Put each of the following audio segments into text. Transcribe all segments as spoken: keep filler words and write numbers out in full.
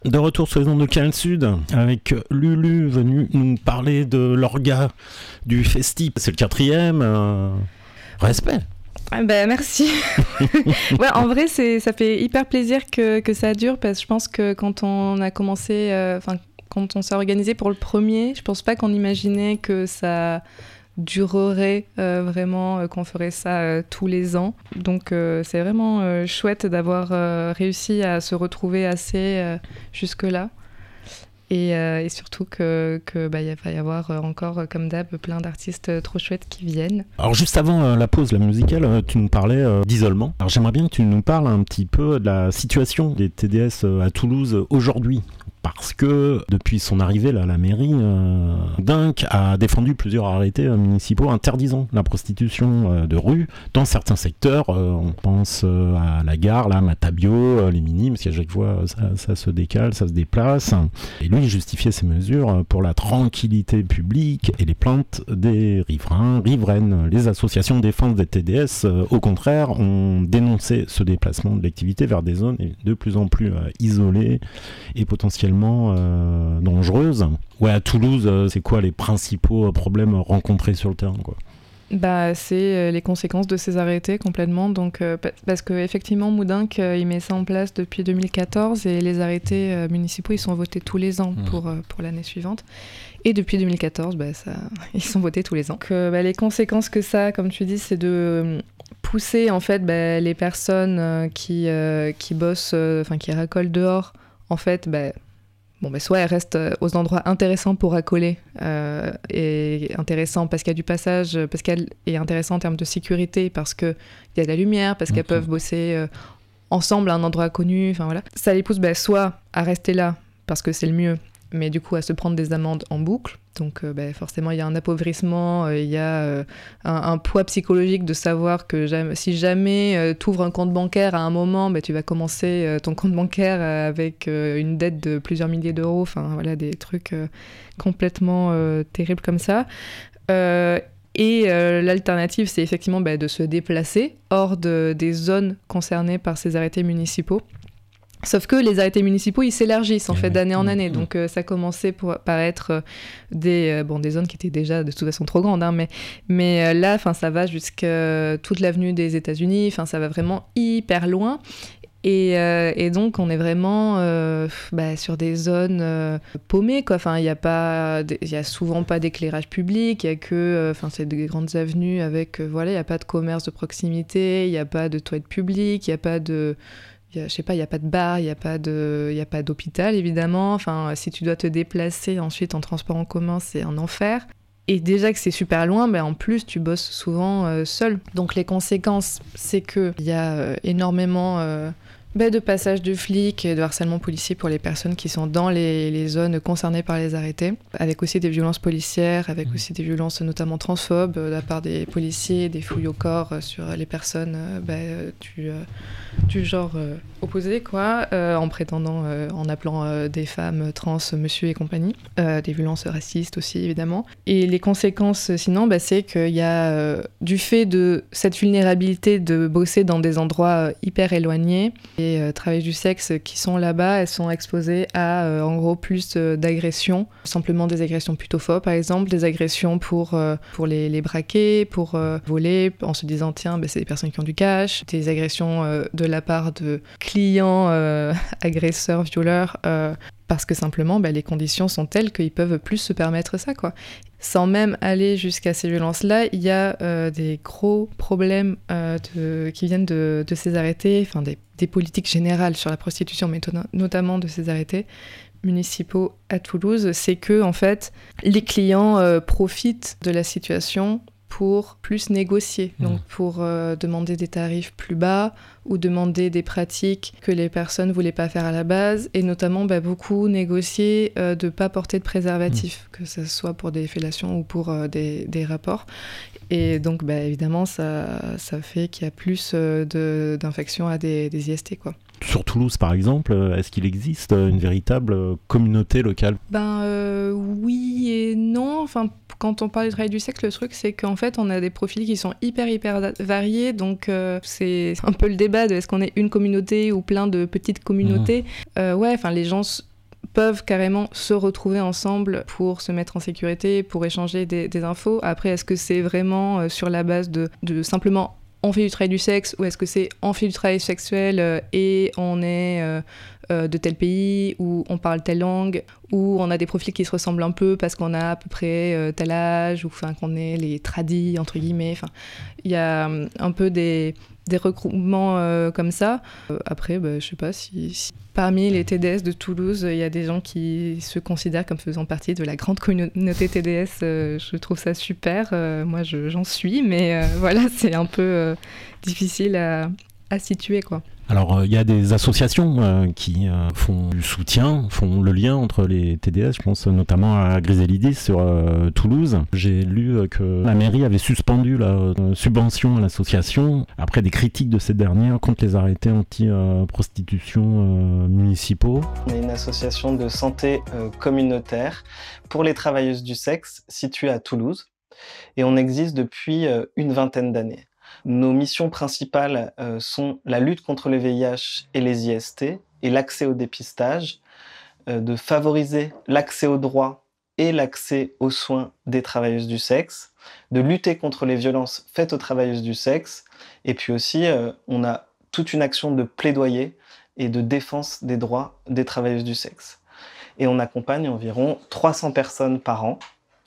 De retour sur les ondes de Canal Sud, avec Lulu venu nous parler de l'orga du Festi. C'est le quatrième. Euh... Respect. Ah bah, merci. Ouais, en vrai, c'est, ça fait hyper plaisir que, que ça dure, parce que je pense que quand on a commencé, enfin, euh, quand on s'est organisé pour le premier, je pense pas qu'on imaginait que ça durerait euh, vraiment, euh, qu'on ferait ça euh, tous les ans. Donc euh, c'est vraiment euh, chouette d'avoir euh, réussi à se retrouver assez euh, jusque-là. Et, euh, et surtout que, que bah, y va y avoir encore, comme d'hab, plein d'artistes trop chouettes qui viennent. Alors juste avant euh, la pause, la musicale, euh, tu nous parlais euh, d'isolement. Alors j'aimerais bien que tu nous parles un petit peu de la situation des T D S euh, à Toulouse aujourd'hui. Parce que depuis son arrivée là, à la mairie, euh, Dunk a défendu plusieurs arrêtés euh, municipaux interdisant la prostitution euh, de rue dans certains secteurs. Euh, on pense euh, à la gare, là, Matabio, euh, les Minimes, parce qu'à chaque fois ça, ça se décale, ça se déplace. Et lui, il justifiait ces mesures pour la tranquillité publique et les plaintes des riverains, riveraines. Les associations de défense des T D S, euh, au contraire, ont dénoncé ce déplacement de l'activité vers des zones de plus en plus euh, isolées et potentiellement Euh, dangereuse. Ouais, à Toulouse, euh, c'est quoi les principaux euh, problèmes rencontrés sur le terrain, quoi? Bah, c'est euh, les conséquences de ces arrêtés complètement. Donc, euh, p- parce qu'effectivement, Moudinque, euh, il met ça en place depuis deux mille quatorze et les arrêtés euh, municipaux, ils sont votés tous les ans mmh. pour, euh, pour l'année suivante. Et depuis deux mille quatorze, bah, ça, ils sont votés tous les ans. Donc, euh, bah, les conséquences que ça, comme tu dis, c'est de euh, pousser en fait bah, les personnes euh, qui, euh, qui bossent, enfin euh, qui racolent dehors, en fait, bah, Bon, ben soit elle reste aux endroits intéressants pour racoler, euh, et intéressant parce qu'il y a du passage, parce qu'elle est intéressante en termes de sécurité, parce qu'il y a de la lumière, parce qu'elles okay. peuvent bosser euh, ensemble à un endroit connu, enfin voilà. Ça les pousse ben, soit à rester là, parce que c'est le mieux, mais du coup à se prendre des amendes en boucle. Donc euh, ben, forcément, il y a un appauvrissement, il euh, y a euh, un, un poids psychologique de savoir que jamais, si jamais euh, tu ouvres un compte bancaire à un moment, ben, tu vas commencer euh, ton compte bancaire euh, avec euh, une dette de plusieurs milliers d'euros, enfin voilà, des trucs euh, complètement euh, terribles comme ça. Euh, et euh, l'alternative, c'est effectivement ben, de se déplacer hors de, des zones concernées par ces arrêtés municipaux. Sauf que les arrêtés municipaux, ils s'élargissent en fait d'année en année. Donc euh, ça commençait pour, par être euh, des, euh, bon, des zones qui étaient déjà de toute façon trop grandes. Hein, mais mais euh, là, ça va jusqu'à toute l'avenue des États-Unis. Ça va vraiment hyper loin. Et, euh, et donc, on est vraiment euh, bah, sur des zones euh, paumées, quoi. Enfin, il n'y a pas, il y a souvent pas d'éclairage public. Il y a que, enfin, euh, c'est des grandes avenues avec, euh, voilà, il y a pas de commerce de proximité, il y a pas de toilettes publiques, il y a pas de Y a, je sais pas, il n'y a pas de bar, il n'y a pas de, il y a pas d'hôpital, évidemment. Enfin, si tu dois te déplacer ensuite en transport en commun, c'est un enfer. Et déjà que c'est super loin, ben en plus, tu bosses souvent euh, seul. Donc les conséquences, c'est qu'il y a euh, énormément euh, ben, de passages de flics et de harcèlement policier pour les personnes qui sont dans les, les zones concernées par les arrêtés, avec aussi des violences policières, avec mmh. aussi des violences notamment transphobes de la part des policiers, des fouilles au corps sur les personnes euh, ben, du, euh, du genre euh, opposé, quoi, euh, en prétendant, euh, en appelant euh, des femmes trans monsieur et compagnie, euh, des violences racistes aussi, évidemment. Et les conséquences, sinon, bah, c'est qu'il y a, euh, du fait de cette vulnérabilité de bosser dans des endroits euh, hyper éloignés, et euh, travailleuses du sexe qui sont là-bas, elles sont exposées à, euh, en gros, plus euh, d'agressions, simplement des agressions plutôt phobes, par exemple, des agressions pour, euh, pour les, les braquer, pour euh, voler, en se disant, tiens, bah, c'est des personnes qui ont du cash, des agressions euh, de la part de clients euh, agresseurs, violeurs, euh, parce que simplement bah, les conditions sont telles qu'ils peuvent plus se permettre ça, quoi. Sans même aller jusqu'à ces violences-là, il y a euh, des gros problèmes euh, de, qui viennent de, de ces arrêtés, enfin des, des politiques générales sur la prostitution, mais to- notamment de ces arrêtés municipaux à Toulouse, c'est que en fait les clients euh, profitent de la situation pour plus négocier, mmh. donc pour euh, demander des tarifs plus bas ou demander des pratiques que les personnes ne voulaient pas faire à la base, et notamment bah, beaucoup négocier euh, de ne pas porter de préservatif, mmh. que ce soit pour des fellations ou pour euh, des, des rapports. Et donc bah, évidemment, ça, ça fait qu'il y a plus euh, de, d'infections à des, des I S T, quoi. Sur Toulouse, par exemple, est-ce qu'il existe une véritable communauté locale ? Ben euh, oui et non. Enfin, quand on parle du travail du sexe, le truc, c'est qu'en fait, on a des profils qui sont hyper, hyper variés. Donc, euh, c'est un peu le débat de est-ce qu'on est une communauté ou plein de petites communautés. Mmh. Euh, ouais, enfin, les gens peuvent carrément se retrouver ensemble pour se mettre en sécurité, pour échanger des, des infos. Après, est-ce que c'est vraiment euh, sur la base de, de simplement on fait du travail du sexe, ou est-ce que c'est on fait du travail sexuel euh, et on est euh, euh, de tel pays, ou on parle telle langue, ou on a des profils qui se ressemblent un peu parce qu'on a à peu près euh, tel âge, ou enfin, qu'on est les tradis, entre guillemets. Il y a euh, un peu des, des regroupements euh, comme ça. Euh, après, bah, je sais pas si, si parmi les T D S de Toulouse, il y a des gens qui se considèrent comme faisant partie de la grande communauté T D S. Euh, je trouve ça super. Euh, moi, je, j'en suis, mais euh, voilà, c'est un peu euh, difficile à, à situer, quoi. Alors, il euh, y a des associations euh, qui euh, font du soutien, font le lien entre les T D S. Je pense notamment à Griselidis sur euh, Toulouse. J'ai lu euh, que la mairie avait suspendu la euh, subvention à l'association après des critiques de cette dernière contre les arrêtés anti-prostitution euh, municipaux. On est une association de santé euh, communautaire pour les travailleuses du sexe située à Toulouse. Et on existe depuis euh, une vingtaine d'années. Nos missions principales euh, sont la lutte contre le V I H et les I S T et l'accès au dépistage, euh, de favoriser l'accès aux droits et l'accès aux soins des travailleuses du sexe, de lutter contre les violences faites aux travailleuses du sexe, et puis aussi euh, on a toute une action de plaidoyer et de défense des droits des travailleuses du sexe. Et on accompagne environ trois cents personnes par an.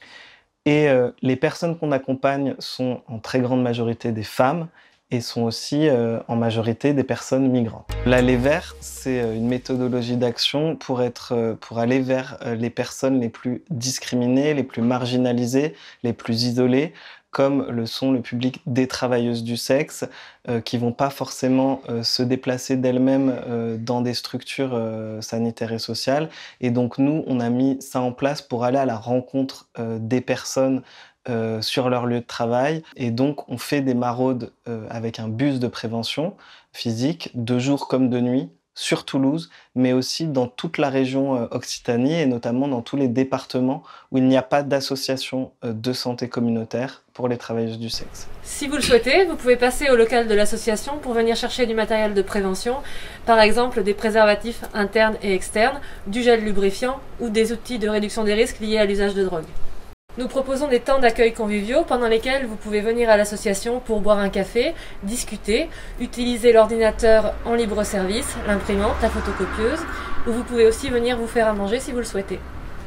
Et euh, les personnes qu'on accompagne sont en très grande majorité des femmes et sont aussi euh, en majorité des personnes migrantes. L'aller vers, c'est une méthodologie d'action pour, être, euh, pour aller vers euh, les personnes les plus discriminées, les plus marginalisées, les plus isolées, comme le sont le public des travailleuses du sexe, euh, qui vont pas forcément euh, se déplacer d'elles-mêmes euh, dans des structures euh, sanitaires et sociales. Et donc nous, on a mis ça en place pour aller à la rencontre euh, des personnes euh, sur leur lieu de travail. Et donc on fait des maraudes euh, avec un bus de prévention physique, de jour comme de nuit, sur Toulouse, mais aussi dans toute la région euh, Occitanie et notamment dans tous les départements où il n'y a pas d'association euh, de santé communautaire pour les travailleuses du sexe. Si vous le souhaitez, vous pouvez passer au local de l'association pour venir chercher du matériel de prévention, par exemple des préservatifs internes et externes, du gel lubrifiant ou des outils de réduction des risques liés à l'usage de drogue. Nous proposons des temps d'accueil conviviaux pendant lesquels vous pouvez venir à l'association pour boire un café, discuter, utiliser l'ordinateur en libre service, l'imprimante, la photocopieuse, ou vous pouvez aussi venir vous faire à manger si vous le souhaitez.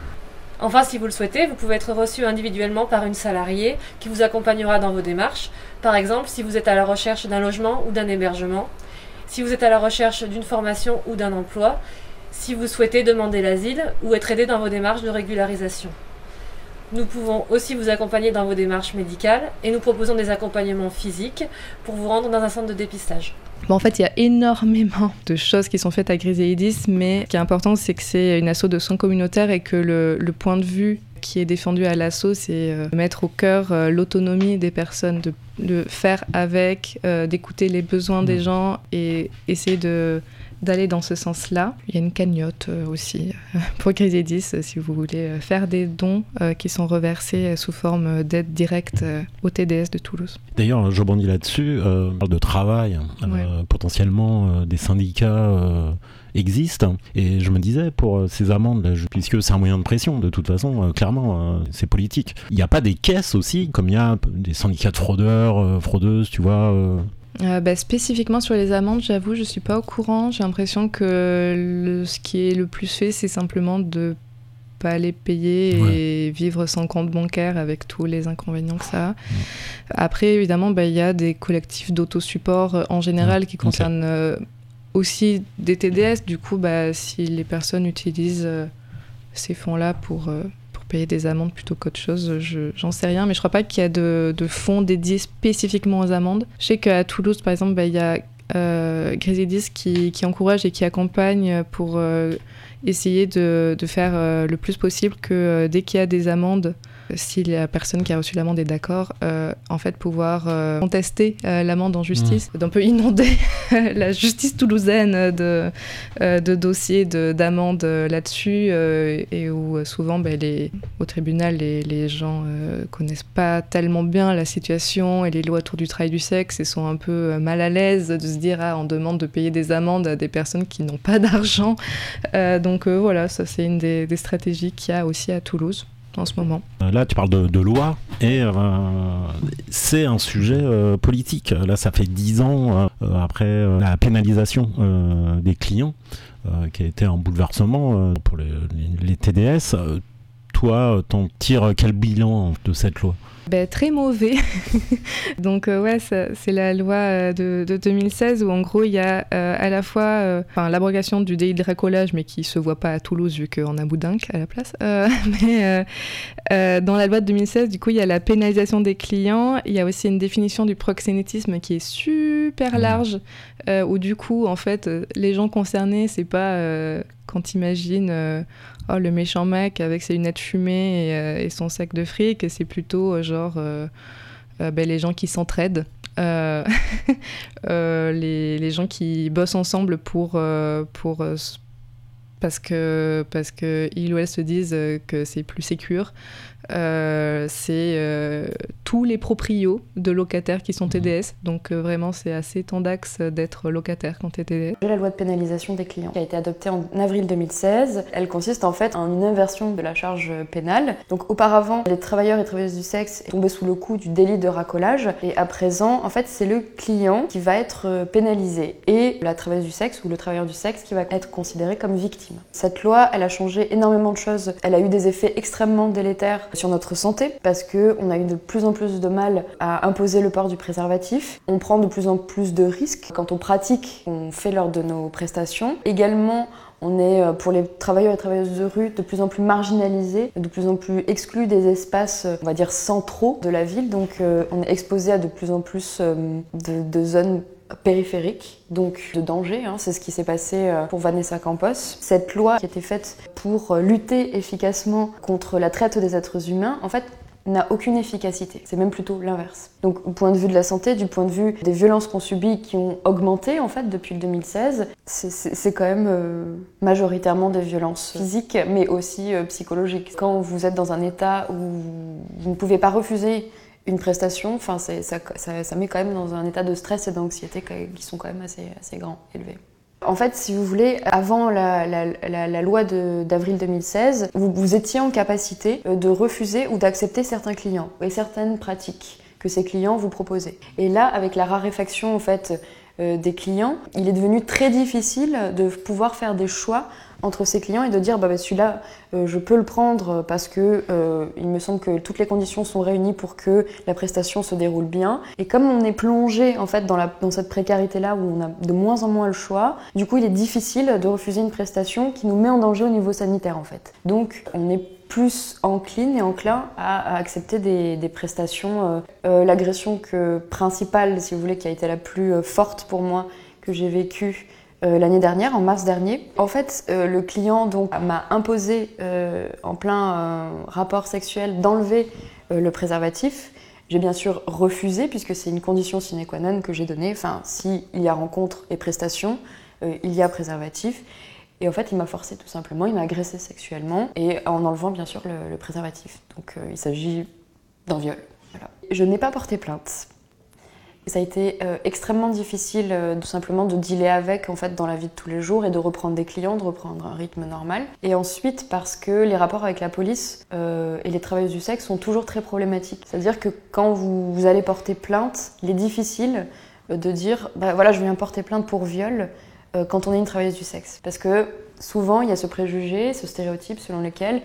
Enfin, si vous le souhaitez, vous pouvez être reçu individuellement par une salariée qui vous accompagnera dans vos démarches, par exemple si vous êtes à la recherche d'un logement ou d'un hébergement, si vous êtes à la recherche d'une formation ou d'un emploi, si vous souhaitez demander l'asile ou être aidé dans vos démarches de régularisation. Nous pouvons aussi vous accompagner dans vos démarches médicales et nous proposons des accompagnements physiques pour vous rendre dans un centre de dépistage. Bon, en fait, il y a énormément de choses qui sont faites à Griselidis, mais ce qui est important, c'est que c'est une asso de soins communautaires et que le, le point de vue qui est défendu à l'asso, c'est euh, mettre au cœur euh, l'autonomie des personnes, de, de faire avec, euh, d'écouter les besoins des gens et essayer de... d'aller dans ce sens-là. Il y a une cagnotte euh, aussi euh, pour Griselidis euh, si vous voulez euh, faire des dons euh, qui sont reversés euh, sous forme d'aide directe euh, au T D S de Toulouse. D'ailleurs, je rebondis là-dessus, euh, on parle de travail, euh, ouais. potentiellement euh, des syndicats euh, existent, et je me disais pour euh, ces amendes, là, je, puisque c'est un moyen de pression, de toute façon, euh, clairement, euh, c'est politique. Il n'y a pas des caisses aussi, comme il y a des syndicats de fraudeurs, euh, fraudeuses, tu vois euh, Euh, bah, spécifiquement sur les amendes, j'avoue, je suis pas au courant. J'ai l'impression que le, ce qui est le plus fait, c'est simplement de pas les payer ouais. et vivre sans compte bancaire avec tous les inconvénients que ça a. Ouais. Après, évidemment, bah, y a des collectifs d'autosupport euh, en général ouais. qui concernent okay. euh, aussi des T D S. Du coup, bah, si les personnes utilisent euh, ces fonds-là pour... Euh, payer des amendes plutôt qu'autre chose, je, j'en sais rien, mais je crois pas qu'il y a de, de fonds dédiés spécifiquement aux amendes. Je sais qu'à Toulouse, par exemple, bah, il y a euh, Griselidis qui, qui encourage et qui accompagne pour euh, essayer de, de faire euh, le plus possible que euh, dès qu'il y a des amendes si la personne qui a reçu l'amende est d'accord, euh, en fait pouvoir euh, contester euh, l'amende en justice, mmh. d'un peu inonder la justice toulousaine de, euh, de dossiers de, d'amendes là-dessus, euh, et où souvent ben, les, au tribunal les, les gens euh, connaissent pas tellement bien la situation et les lois autour du travail du sexe et sont un peu mal à l'aise de se dire ah, on demande de payer des amendes à des personnes qui n'ont pas d'argent. Euh, donc euh, voilà, ça c'est une des, des stratégies qu'il y a aussi à Toulouse en ce moment. Là, tu parles de, de loi et euh, c'est un sujet euh, politique. Là, ça fait dix ans euh, après euh, la pénalisation euh, des clients, euh, qui a été un bouleversement euh, pour les, les, les T D S. Euh, toi, t'en tires quel bilan de cette loi ? Ben, très mauvais. Donc euh, ouais, ça, c'est la loi euh, de, de deux mille seize où en gros il y a euh, à la fois euh, l'abrogation du délit de racolage, mais qui se voit pas à Toulouse vu qu'on a Moudinque à la place. Euh, mais euh, euh, dans la loi de deux mille seize, du coup il y a la pénalisation des clients. Il y a aussi une définition du proxénétisme qui est super large, euh, où du coup en fait les gens concernés, c'est pas euh, quand t'imagines euh, oh, le méchant mec avec ses lunettes fumées et, euh, et son sac de fric, et c'est plutôt euh, genre euh, euh, ben, les gens qui s'entraident, euh, euh, les, les gens qui bossent ensemble pour, euh, pour, euh, parce que parce que ils ou elles se disent que c'est plus sécure. Euh, c'est euh, tous les proprios de locataires qui sont T D S, donc euh, vraiment c'est assez tendax d'être locataire quand t'es T D S. La loi de pénalisation des clients qui a été adoptée en avril deux mille seize, elle consiste en fait en une inversion de la charge pénale. Donc auparavant, les travailleurs et travailleuses du sexe tombaient sous le coup du délit de racolage, et à présent, en fait, c'est le client qui va être pénalisé et la travailleuse du sexe ou le travailleur du sexe qui va être considéré comme victime. Cette loi, elle a changé énormément de choses. Elle a eu des effets extrêmement délétères sur notre santé, parce qu'on a eu de plus en plus de mal à imposer le port du préservatif. On prend de plus en plus de risques quand on pratique, on fait lors de nos prestations. Également, on est, pour les travailleurs et travailleuses de rue, de plus en plus marginalisés, de plus en plus exclus des espaces, on va dire, centraux de la ville. Donc euh, on est exposé à de plus en plus euh, de, de zones périphérique, donc de danger, hein. C'est ce qui s'est passé pour Vanessa Campos. Cette loi qui a été faite pour lutter efficacement contre la traite des êtres humains, en fait, n'a aucune efficacité. C'est même plutôt l'inverse. Donc, du point de vue de la santé, du point de vue des violences qu'on subit qui ont augmenté, en fait, depuis le deux mille seize, c'est, c'est, c'est quand même euh, majoritairement des violences physiques, mais aussi euh, psychologiques. Quand vous êtes dans un état où vous ne pouvez pas refuser une prestation, enfin, c'est, ça, ça, ça met quand même dans un état de stress et d'anxiété qui sont quand même assez, assez grands, élevés. En fait, si vous voulez, avant la, la, la, la loi de, d'avril deux mille seize, vous, vous étiez en capacité de refuser ou d'accepter certains clients et certaines pratiques que ces clients vous proposaient. Et là, avec la raréfaction en fait, euh, des clients, il est devenu très difficile de pouvoir faire des choix entre ces clients et de dire bah, bah celui-là euh, je peux le prendre parce que euh, il me semble que toutes les conditions sont réunies pour que la prestation se déroule bien, et comme on est plongé en fait dans, la, dans cette précarité là où on a de moins en moins le choix, du coup il est difficile de refuser une prestation qui nous met en danger au niveau sanitaire en fait. Donc on est plus encline et enclin à, à accepter des, des prestations. Euh, euh, l'agression que, principale, si vous voulez, qui a été la plus euh, forte pour moi, que j'ai vécue Euh, l'année dernière, en mars dernier. En fait, euh, le client donc, m'a imposé, euh, en plein euh, rapport sexuel, d'enlever euh, le préservatif. J'ai bien sûr refusé, puisque c'est une condition sine qua non que j'ai donnée. Enfin, s'il y a rencontre et prestation, euh, il y a préservatif. Et en fait, il m'a forcé tout simplement, il m'a agressé sexuellement, et en enlevant bien sûr le, le préservatif. Donc euh, il s'agit d'un viol. Voilà. Je n'ai pas porté plainte. Ça a été euh, extrêmement difficile euh, tout simplement de dealer avec en fait, dans la vie de tous les jours et de reprendre des clients, de reprendre un rythme normal. Et ensuite parce que les rapports avec la police euh, et les travailleuses du sexe sont toujours très problématiques. C'est-à-dire que quand vous, vous allez porter plainte, il est difficile euh, de dire bah, voilà, je viens porter plainte pour viol euh, quand on est une travailleuse du sexe. Parce que souvent, il y a ce préjugé, ce stéréotype selon lequel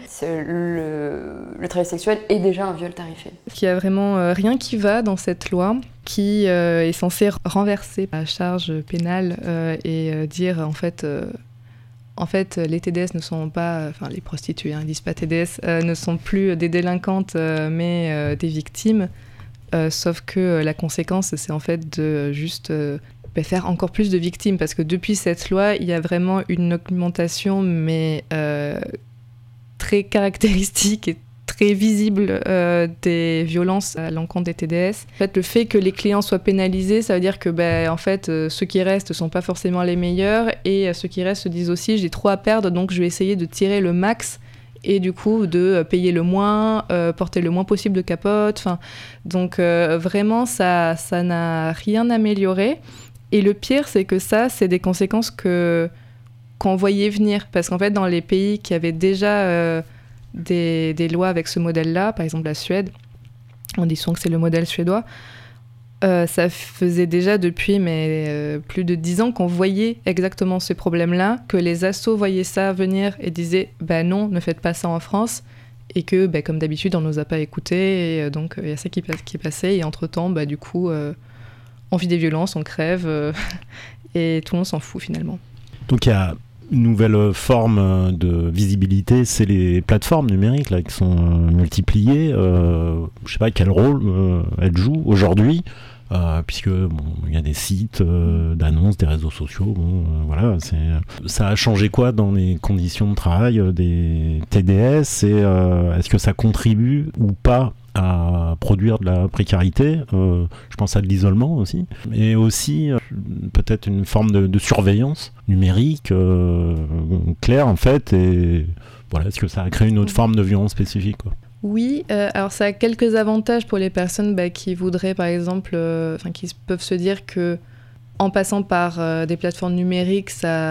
le, le travail sexuel est déjà un viol tarifé. Il n'y a vraiment euh, rien qui va dans cette loi qui euh, est censée renverser la charge pénale euh, et euh, dire en fait, euh, en fait les T D S ne sont pas, enfin les prostituées, hein, ils disent pas T D S, euh, ne sont plus des délinquantes euh, mais euh, des victimes. Euh, sauf que euh, la conséquence, c'est en fait de juste euh, faire encore plus de victimes, parce que depuis cette loi, il y a vraiment une augmentation, mais euh, très caractéristique et très visible euh, des violences à l'encontre des T D S. En fait, le fait que les clients soient pénalisés, ça veut dire que bah, en fait, euh, ceux qui restent ne sont pas forcément les meilleurs et euh, ceux qui restent se disent aussi j'ai trop à perdre, donc je vais essayer de tirer le max et du coup de payer le moins, euh, porter le moins possible de capote. Enfin, donc euh, vraiment, ça, ça n'a rien amélioré. Et le pire, c'est que ça, c'est des conséquences que, qu'on voyait venir. Parce qu'en fait, dans les pays qui avaient déjà euh, des, des lois avec ce modèle-là, par exemple la Suède, on dit souvent que c'est le modèle suédois, Euh, ça faisait déjà depuis mais, euh, plus de dix ans qu'on voyait exactement ces problèmes-là, que les assos voyaient ça venir et disaient bah non, ne faites pas ça en France, et que bah, comme d'habitude on nous a pas écoutés, et euh, donc il euh, y a ça qui, qui est passé, et entre-temps bah, du coup euh, on vit des violences, on crève, euh, et tout le monde s'en fout finalement. Donc il y a une nouvelle forme de visibilité, c'est les plateformes numériques là, qui sont euh, multipliées. Euh, je sais pas quel rôle euh, elles jouent aujourd'hui. Euh, puisque bon, il y a des sites euh, d'annonces, des réseaux sociaux, bon, euh, voilà, c'est, ça a changé quoi dans les conditions de travail euh, des T D S, et euh, est-ce que ça contribue ou pas à produire de la précarité, euh, je pense à de l'isolement aussi, et aussi euh, peut-être une forme de, de surveillance numérique euh, claire en fait, et voilà, est-ce que ça a créé une autre forme de violence spécifique quoi. Oui, euh, alors ça a quelques avantages pour les personnes bah, qui voudraient, par exemple, euh, qui peuvent se dire que en passant par euh, des plateformes numériques,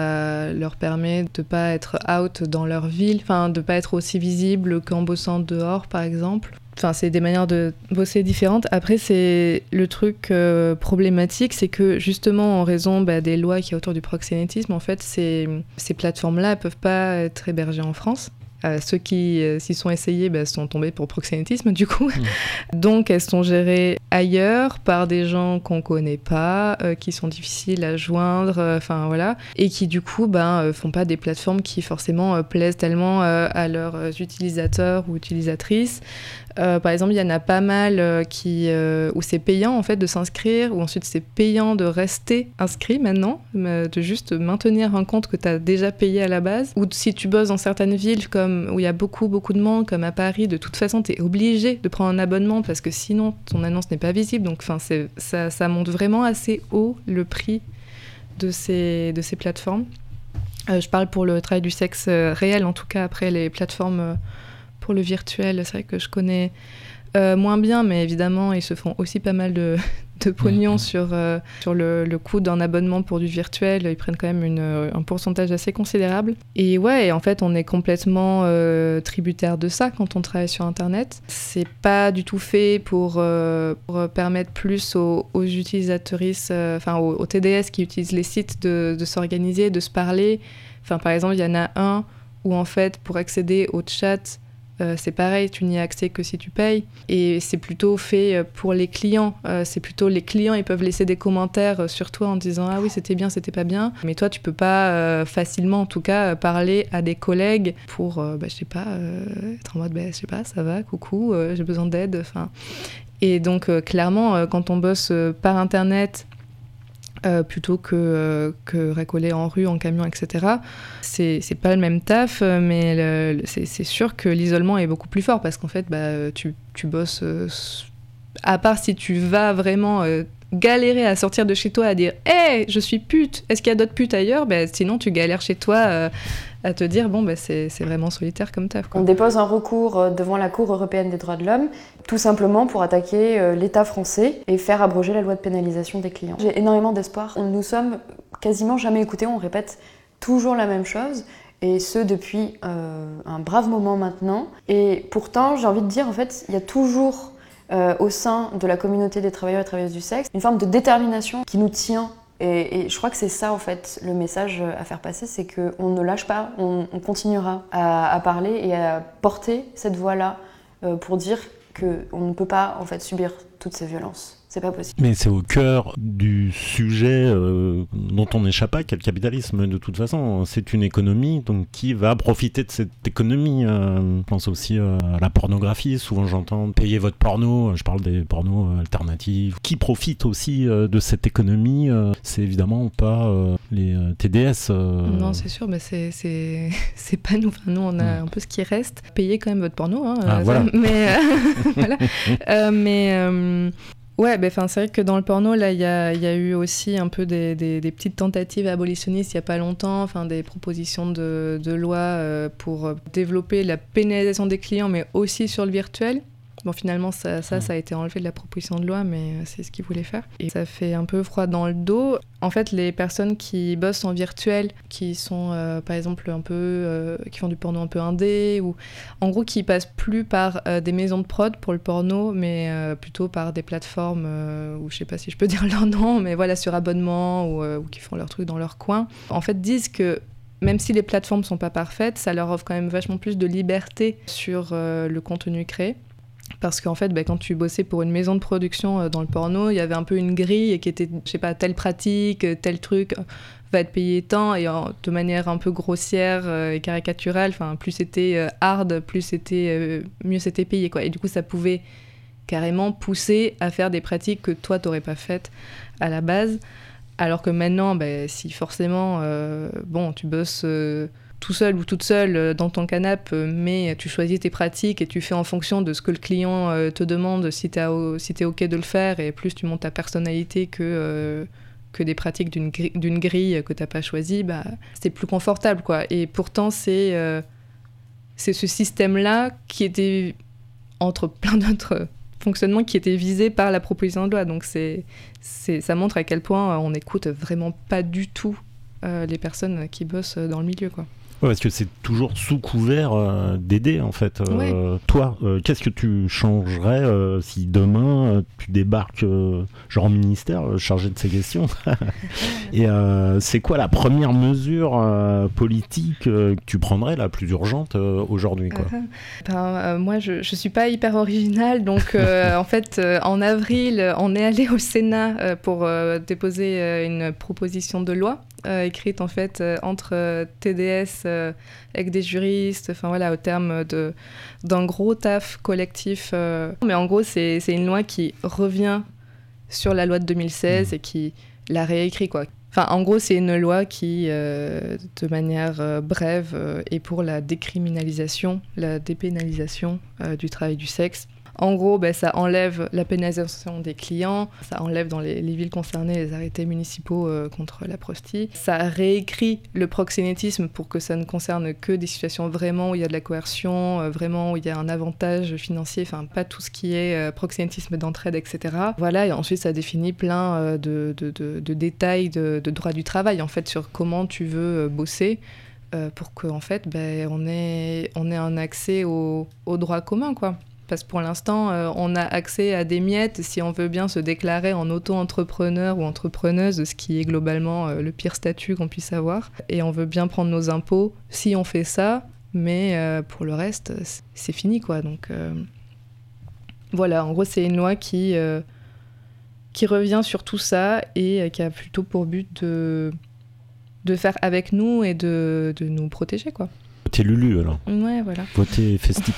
ça leur permet de ne pas être out dans leur ville, enfin de ne pas être aussi visible qu'en bossant dehors, par exemple. Enfin, c'est des manières de bosser différentes. Après, c'est le truc euh, problématique, c'est que justement, en raison bah, des lois qu'il y a autour du proxénétisme, en fait, ces, ces plateformes-là ne peuvent pas être hébergées en France. Euh, ceux qui euh, s'y sont essayés bah, sont tombés pour proxénétisme du coup. Mmh. Donc elles sont gérées ailleurs par des gens qu'on connaît pas, euh, qui sont difficiles à joindre, enfin euh, voilà, et qui du coup bah, euh, font pas des plateformes qui forcément euh, plaisent tellement euh, à leurs utilisateurs ou utilisatrices. Euh, par exemple, il y en a pas mal euh, qui, euh, où c'est payant en fait de s'inscrire, ou ensuite c'est payant de rester inscrit maintenant, de juste maintenir un compte que tu as déjà payé à la base. Ou si tu bosses dans certaines villes comme, où il y a beaucoup beaucoup de monde, comme à Paris, de toute façon tu es obligé de prendre un abonnement parce que sinon ton annonce n'est pas visible. Donc c'est, ça, ça monte vraiment assez haut le prix de ces, de ces plateformes. Euh, je parle pour le travail du sexe euh, réel, en tout cas après les plateformes... Euh, pour le virtuel, c'est vrai que je connais euh, moins bien, mais évidemment, ils se font aussi pas mal de, de pognon mmh. sur, euh, sur le, le coût d'un abonnement pour du virtuel. Ils prennent quand même une, un pourcentage assez considérable. Et ouais, et en fait, on est complètement euh, tributaire de ça quand on travaille sur Internet. C'est pas du tout fait pour, euh, pour permettre plus aux, aux utilisatrices, euh, enfin aux, aux T D S qui utilisent les sites de, de s'organiser, de se parler. Enfin, par exemple, il y en a un où en fait, pour accéder au chat, Euh, c'est pareil, tu n'y as accès que si tu payes, et c'est plutôt fait pour les clients. Euh, c'est plutôt les clients, ils peuvent laisser des commentaires sur toi en disant ah oui c'était bien, c'était pas bien, mais toi tu peux pas euh, facilement en tout cas parler à des collègues pour euh, bah, je sais pas euh, être en mode bah, je sais pas ça va coucou euh, j'ai besoin d'aide, enfin et donc euh, clairement euh, quand on bosse euh, par internet Euh, plutôt que, euh, que récoler en rue, en camion, et cetera. C'est, c'est pas le même taf, mais le, le, c'est, c'est sûr que l'isolement est beaucoup plus fort parce qu'en fait, bah, tu, tu bosses... Euh, à part si tu vas vraiment euh, galérer à sortir de chez toi, à dire « Hey, je suis pute, est-ce qu'il y a d'autres putes ailleurs ?» bah, sinon, tu galères chez toi euh, à te dire « Bon, bah, c'est, c'est vraiment solitaire comme taf. » quoi. On dépose un recours devant la Cour européenne des droits de l'homme, tout simplement pour attaquer l'État français et faire abroger la loi de pénalisation des clients. J'ai énormément d'espoir. Nous sommes quasiment jamais écoutés, on répète toujours la même chose, et ce depuis euh, un brave moment maintenant. Et pourtant, j'ai envie de dire, en fait, il y a toujours euh, au sein de la communauté des travailleurs et travailleuses du sexe une forme de détermination qui nous tient. Et, et je crois que c'est ça, en fait, le message à faire passer, c'est qu'on ne lâche pas, on, on continuera à, à parler et à porter cette voix-là euh, pour dire qu'on ne peut pas, en fait, subir toutes ces violences. C'est pas possible. Mais c'est au cœur du sujet euh, dont on n'échappe pas, qu'est le capitalisme de toute façon. C'est une économie donc, qui va profiter de cette économie. Euh, je pense aussi euh, à la pornographie. Souvent j'entends payer votre porno. Je parle des pornos alternatifs. Qui profitent aussi euh, de cette économie, euh, c'est évidemment pas euh, les euh, T D S. Euh... Non, c'est sûr, mais c'est, c'est, c'est pas nous. Enfin, nous, on a mmh. un peu ce qui reste. Payez quand même votre porno. Hein, ah, euh, voilà. Ça, mais, euh, voilà. Euh, mais euh, ouais, bah, c'est vrai que dans le porno, là, il y a, y a eu aussi un peu des, des, des petites tentatives abolitionnistes il y a pas longtemps, enfin des propositions de, de loi euh, pour développer la pénalisation des clients, mais aussi sur le virtuel. Bon, finalement, ça, ça, ça a été enlevé de la proposition de loi, mais c'est ce qu'ils voulaient faire. Et ça fait un peu froid dans le dos. En fait, les personnes qui bossent en virtuel, qui sont, euh, par exemple, un peu... Euh, qui font du porno un peu indé, ou en gros, qui passent plus par euh, des maisons de prod pour le porno, mais euh, plutôt par des plateformes, euh, où je sais pas si je peux dire leur nom, mais voilà, sur abonnement, ou, euh, ou qui font leur truc dans leur coin, en fait, disent que même si les plateformes sont pas parfaites, ça leur offre quand même vachement plus de liberté sur euh, le contenu créé. Parce qu'en fait, bah, quand tu bossais pour une maison de production euh, dans le porno, il y avait un peu une grille qui était, je sais pas, telle pratique, tel truc va être payé tant, et en, de manière un peu grossière euh, et caricaturale. Enfin, plus c'était euh, hard, plus c'était, euh, mieux c'était payé, quoi. Et du coup, ça pouvait carrément pousser à faire des pratiques que toi, t'aurais pas faites à la base. Alors que maintenant, bah, si forcément, euh, bon, tu bosses... Euh, tout seul ou toute seule dans ton canapé, mais tu choisis tes pratiques et tu fais en fonction de ce que le client te demande, si t'es si t'es OK de le faire, et plus tu montes ta personnalité que, euh, que des pratiques d'une, gri- d'une grille que t'as pas choisie, bah, c'est plus confortable, quoi. Et pourtant, c'est, euh, c'est ce système-là qui était, entre plein d'autres fonctionnements, qui était visé par la proposition de loi. Donc c'est, c'est, ça montre à quel point on n'écoute vraiment pas du tout euh, les personnes qui bossent dans le milieu, quoi. Ouais, parce que c'est toujours sous couvert euh, d'aider, en fait. Euh, ouais. Toi, euh, qu'est-ce que tu changerais euh, si demain, euh, tu débarques euh, genre en ministère euh, chargé de ces questions Et euh, c'est quoi la première mesure euh, politique euh, que tu prendrais, la plus urgente euh, aujourd'hui, quoi? uh-huh. ben, euh, Moi, je ne suis pas hyper originale. Donc, euh, en fait, euh, en avril, on est allé au Sénat euh, pour euh, déposer euh, une proposition de loi Euh, écrite en fait euh, entre euh, T D S euh, avec des juristes, enfin voilà, au terme de, d'un gros taf collectif. Euh. Mais en gros, c'est, c'est une loi qui revient sur la loi de deux mille seize et qui la réécrit, quoi. Enfin, en gros, c'est une loi qui, euh, de manière euh, brève, euh, est pour la décriminalisation, la dépénalisation euh, du travail du sexe. En gros, bah, ça enlève la pénalisation des clients, ça enlève dans les, les villes concernées les arrêtés municipaux euh, contre la prostie. Ça réécrit le proxénétisme pour que ça ne concerne que des situations vraiment où il y a de la coercion, euh, vraiment où il y a un avantage financier, enfin pas tout ce qui est euh, proxénétisme d'entraide, et cetera. Voilà, et ensuite ça définit plein euh, de, de, de, de détails de, de droit du travail, en fait, sur comment tu veux euh, bosser. Euh, pour qu'en fait, bah, on ait, on ait un accès au, au droit commun, quoi. Parce que pour l'instant, euh, on a accès à des miettes si on veut bien se déclarer en auto-entrepreneur ou entrepreneuse, ce qui est globalement euh, le pire statut qu'on puisse avoir. Et on veut bien prendre nos impôts si on fait ça, mais euh, pour le reste, c'est fini, quoi. Donc euh, voilà, en gros, c'est une loi qui, euh, qui revient sur tout ça et euh, qui a plutôt pour but de, de faire avec nous et de, de nous protéger, quoi. Votez Lulu, alors. Ouais, voilà. Votez Festip.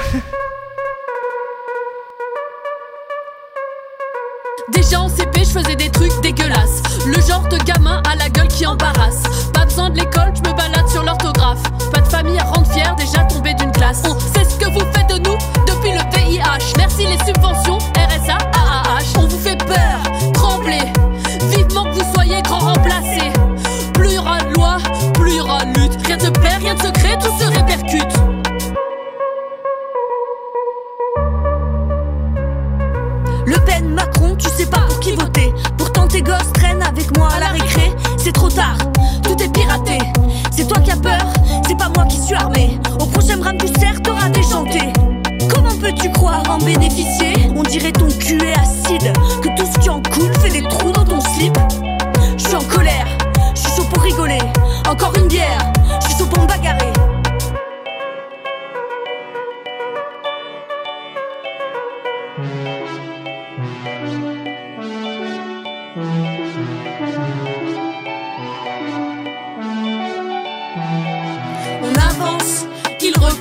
Déjà en C P, je faisais des trucs dégueulasses. Le genre de gamin à la gueule qui embarrasse. Pas besoin de l'école, je me balade sur l'orthographe. Pas de famille à rendre fière, déjà tombé d'une classe. On sait ce que vous faites de nous depuis le V I H. Merci les subventions, R S A, A A H. On vous fait peur, trembler. Vivement que vous soyez grand remplacés. Plus il y aura de loi, plus il y aura de lutte. Rien de perd, rien de secret, tout se répercute. Le Pen, Macron, tu sais pas pour qui voter. Pourtant tes gosses traînent avec moi à la récré. C'est trop tard, tout est piraté. C'est toi qui as peur, c'est pas moi qui suis armé. Au prochain bras de serre, t'auras déchanté. Comment peux-tu croire en bénéficier? On dirait ton cul est acide, que tout ce qui en coule fait des trous dans ton slip. Je suis en colère, je suis chaud pour rigoler. Encore une bière, je suis chaud pour me bagarrer.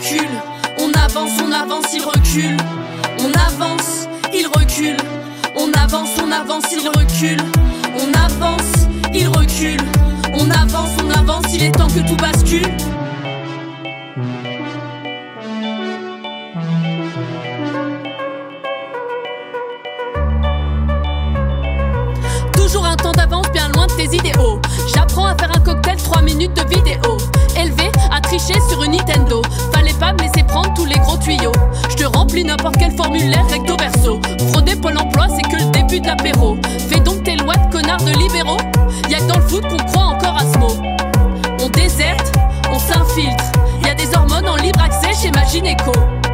recule. On avance, on avance, il recule. On avance, il recule. On avance, on avance, il recule. On avance, il recule. On avance, on avance, il est temps que tout bascule. Toujours un temps d'avance bien loin de tes idéaux. J'apprends à faire un cocktail, trois minutes de vidéo. Élevé à tricher sur une Nintendo. Fallait pas me laisser prendre tous les gros tuyaux. Je te remplis n'importe quel formulaire recto verso. Frauder Pôle emploi c'est que le début de l'apéro. Fais donc tes lois de connards de libéraux. Y'a que dans le foot qu'on croit encore à ce mot. On déserte, on s'infiltre. Y'a des hormones en libre accès chez ma gynéco.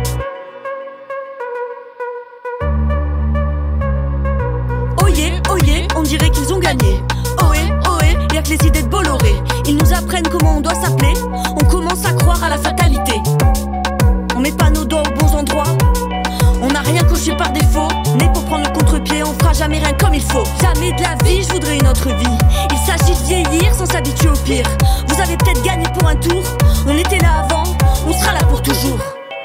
Oyez, oyez, on dirait qu'ils ont gagné. Ohé, ohé, y'a que les idées de Bolloré. Ils nous apprennent comment on doit s'appeler. On commence à croire à la fatalité. On met pas nos doigts aux bons endroits. On n'a rien coché par défaut. Né pour prendre le contre-pied, on fera jamais rien comme il faut. Jamais de la vie, je voudrais une autre vie. Il s'agit de vieillir sans s'habituer au pire. Vous avez peut-être gagné pour un tour. On était là avant, on sera là pour toujours.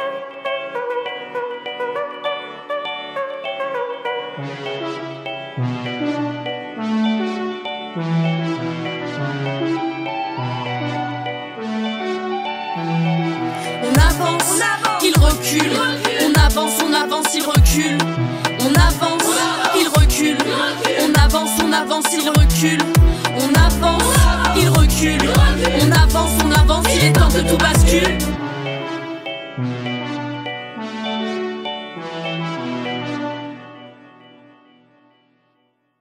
On avance, on avance, il recule. On avance, on avance, il recule. On avance, il recule. On avance, on avance, il recule. On avance, il recule. On avance, on avance, il est temps que tout bascule.